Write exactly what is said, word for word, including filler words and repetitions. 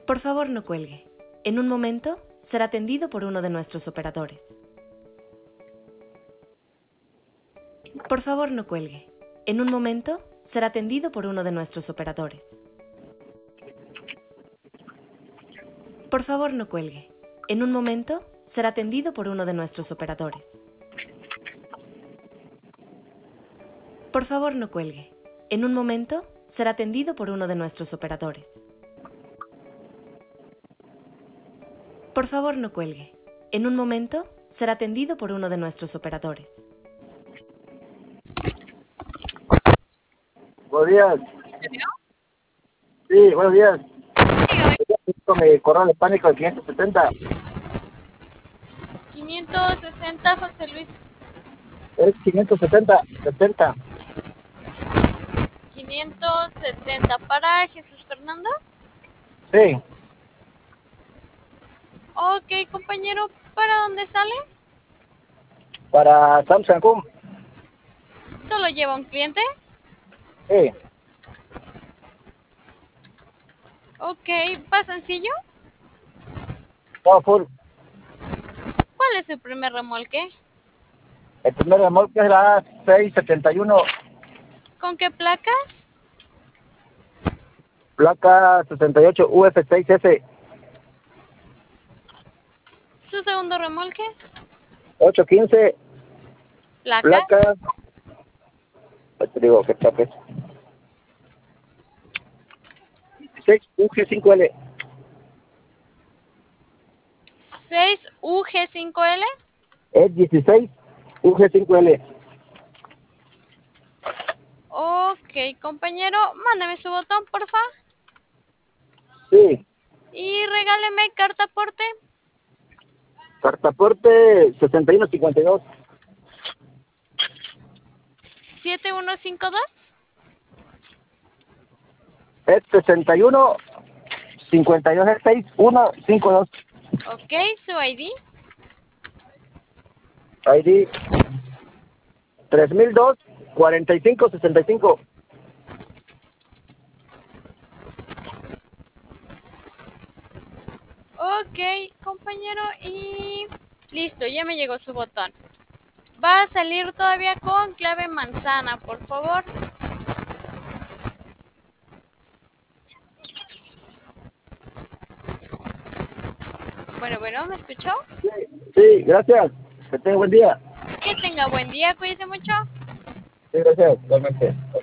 Por favor, no cuelgue. En un momento será atendido por uno de nuestros operadores. Por favor, no cuelgue. En un momento será atendido por uno de nuestros operadores. Por favor, no cuelgue. En un momento será atendido por uno de nuestros operadores. Por favor, no cuelgue. En un momento será atendido por uno de nuestros operadores. Por favor, no cuelgue. En un momento será atendido por uno de nuestros operadores. Buenos días. ¿Serio? Sí, buenos días. Dígame. Con mi correo electrónico de quinientos setenta. quinientos sesenta, José Luis. Es quinientos setenta, setenta. quinientos setenta para Jesús Fernando. Sí, Ok, compañero, ¿para dónde sale? para Samsung. ¿Solo lleva un cliente? Sí, Ok, ¿va sencillo? todo full. ¿Cuál es el primer remolque? El primer remolque es la seiscientos setenta y uno, ¿Con qué placas? placa sesenta y ocho U F seis S, ¿Su segundo remolque? ochocientos quince, ¿Placas? placa, pues te digo que placa es dieciséis U G cinco L. seis U G cinco L. Es dieciséis U G cinco L. Ok, compañero, mándame su botón, porfa. Sí, Y regáleme carta aporte. cartaporte sesenta y uno cincuenta y dos. siete uno cinco dos. Es sesenta y uno cincuenta y dos, es seis uno cinco dos. Ok, su I D. I D tres mil dos, cuarenta y cinco sesenta y cinco. Ok, compañero, y listo, ya me llegó su botón. Va a salir todavía con clave manzana, por favor. Bueno, bueno, ¿me escuchó? Sí, sí, gracias. Que tenga buen día. Que tenga buen día, cuídese mucho. Sí, gracias, igualmente.